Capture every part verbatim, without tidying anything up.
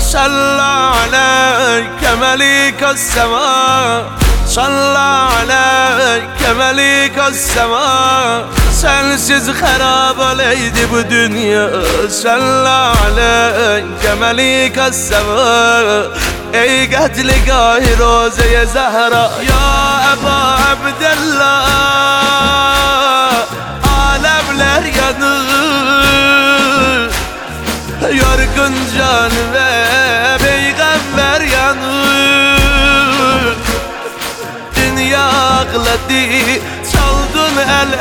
صلى عليك مليك السماء صلى عليك مليك السماء Sensiz harap oleydi bu dünya Salla aleyke melike sema Ey katli gahi Roze-i Zehra Ya Eba Abdallah Alemler yanır Yorgun can ve peygamber yanır Dünya ağladı Çaldın el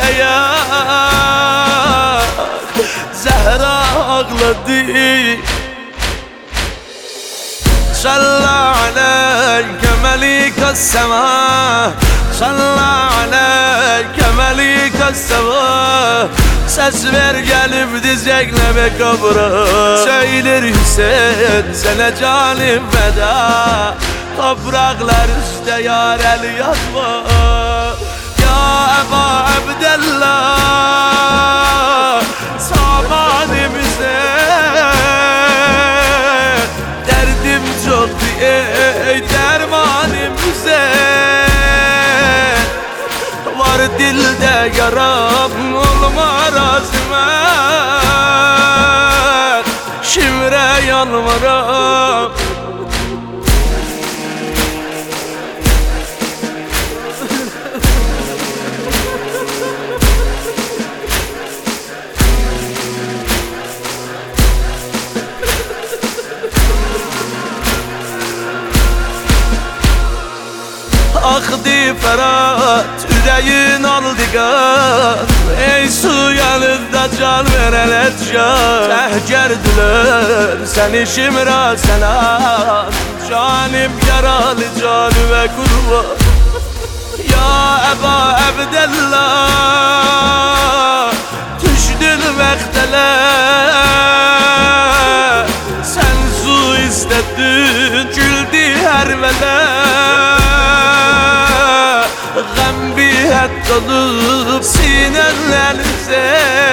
ayak Zehra ağladı Salla aleyke melike sema Salla aleyke melike sema Ses ver gelip dizekle be kabra Söyler Hüseyin sana canım feda Topraklar üstte yar el yazma Ya Eba Abdallah Samanimize Derdim çok ey dermanimize Var dilde yaram olmaz azmet Şimre yalvarım Akdı Ferhat, yüreğin aldı gaz Ey su yanında can veren can Tehgerdiler seni şimra selam Canım yaralı canıma kurban Ya Eba Abdallah Düştün mektele Sen su istedin güldü her melek Gam bihat dolup sinenlerinize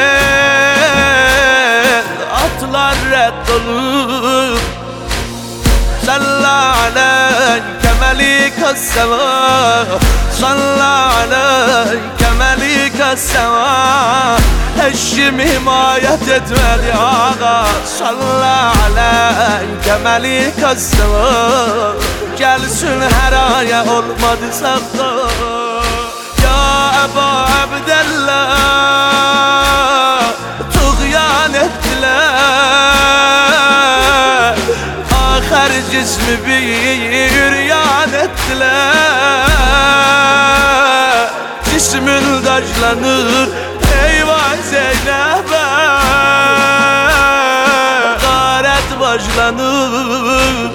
Atlar red dolup Salla aleyke melike sema Salla aleyke melike sema Eşim himayet etmedi ağa Salla aleyke melike sema Gelsin her aya olmadı sakla Ya Eba Abdallah Tuğyan ettiler Ahir cismi bir yüryan ettiler Cismin taşlanır eyvah Zeynep'e Garet başlanır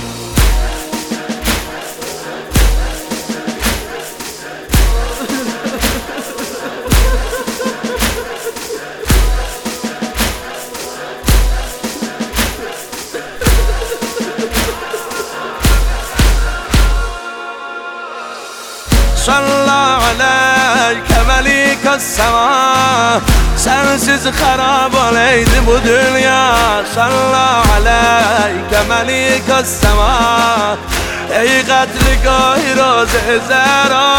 Salla aleyke melike sema Sensiz harap oleydi bu dünya Salla aleyke melike sema Ey katli gahi Roze-i Zehra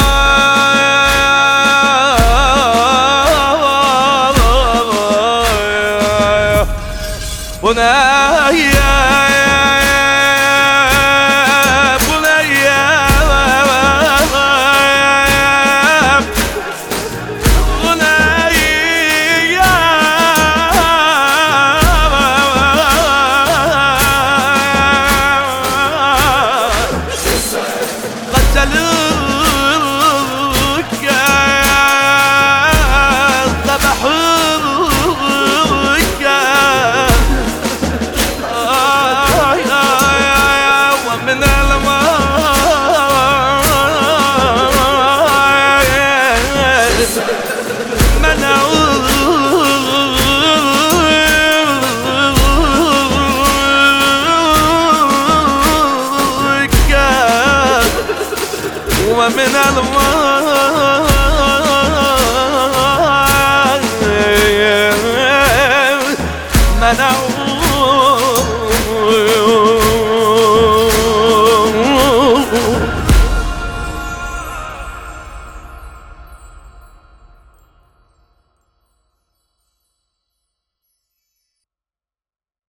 Bu ne ya ومن الماء منعوا